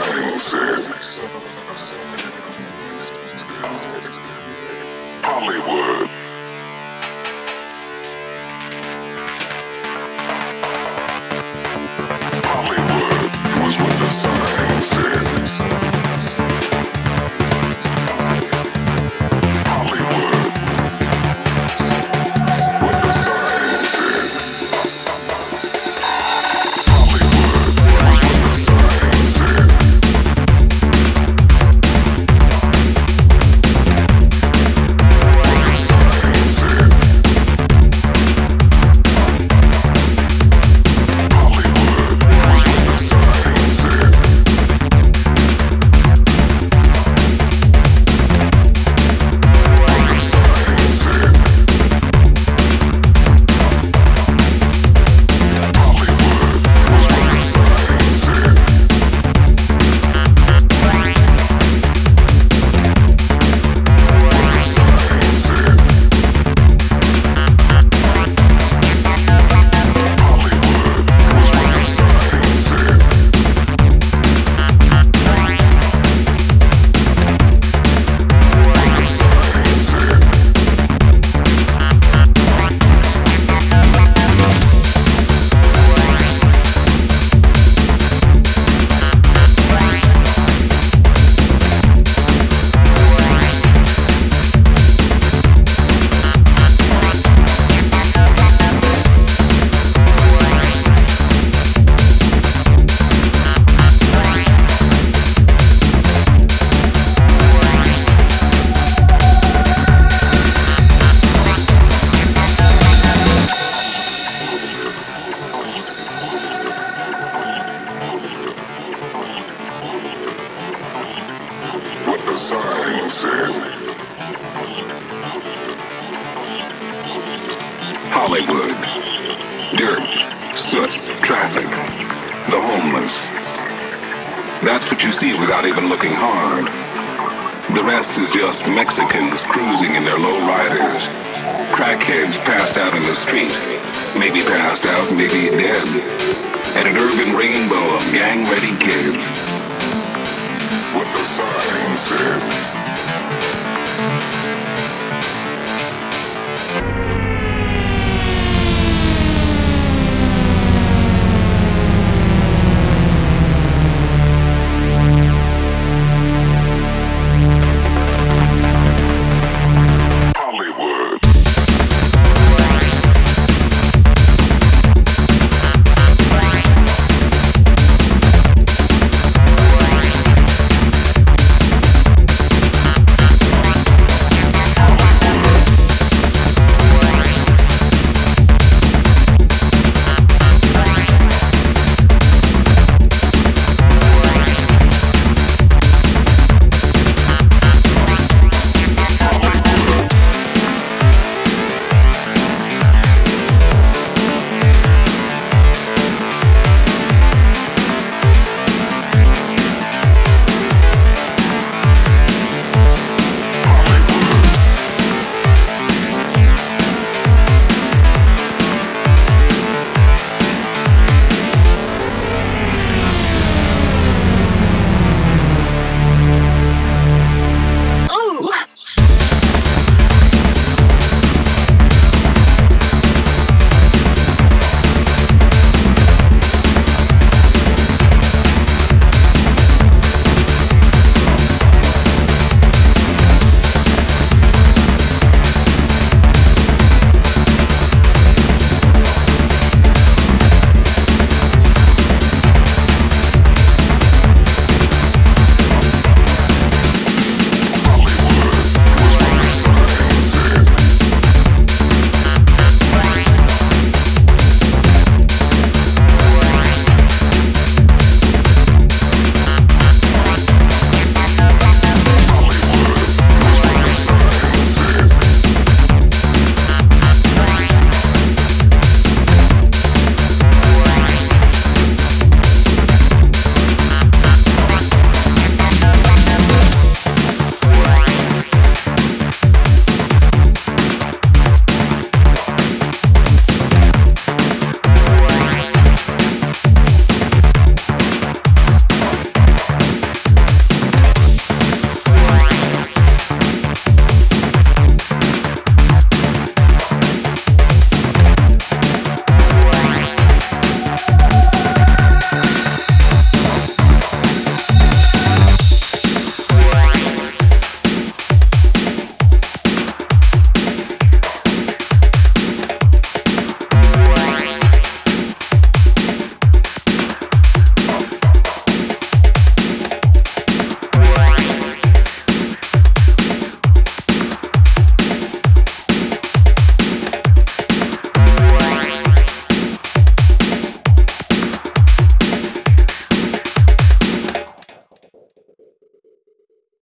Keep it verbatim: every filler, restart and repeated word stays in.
sign said, Hollywood. Hollywood was what the sign said. Hollywood. What the sign said. Hollywood was what the sign said. What the sign said. Hollywood was what the sign said. What the sign said. Hollywood was what the sign said. What the sign said. Hollywood was what the sign said. What the sign said. What the sign said. Hollywood. Dirt, soot, traffic, the homeless. That's what you see without even looking hard. The rest is just Mexicans cruising in their low-riders. Crackheads passed out in the street. Maybe passed out, maybe dead. And an urban rainbow of gang-ready kids.